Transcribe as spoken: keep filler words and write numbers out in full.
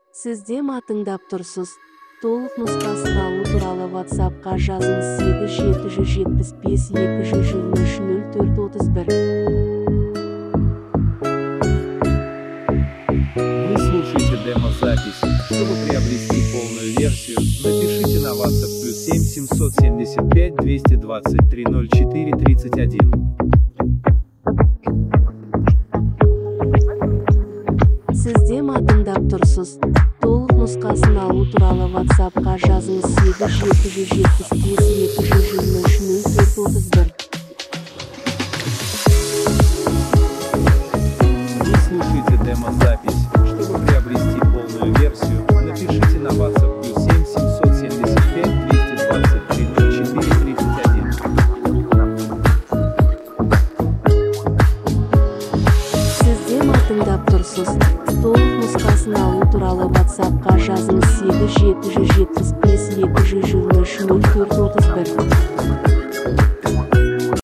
Сізде ма тыңдап тұрсыз? Толық нұсқасын алу туралы WhatsApp-қа жазыңыз сегіз жеті жүз жетпіс бес екі жүз жиырма үш нөл төрт отыз бір. Вы слушаете демо-запись. Чтобы приобрести полную версию, напишите на WhatsApp плюс семь семьсот семьдесят пять двести двадцать три ноль четыре тридцать один. Сізде ма тыңдап тұрсыз? Толық нұсқасын алу туралы WhatsApp-қа жазыңыз сегіз жеті жүз жетпіс бес екі жүз жиырма үш нөл төрт отыз бір. Вы слушаете демо-запись. Чтобы приобрести полную версию, напишите на WhatsApp плюс семь семьсот семьдесят пять двести двадцать три ноль четыре тридцать один. Сізде ма тыңдап тұрсыз? Толық нұсқасын алу туралы WhatsApp-қа жазыңыз сегіз жеті жүз жетпіс бес екі жүз жиырма үш нөл төрт отыз бір.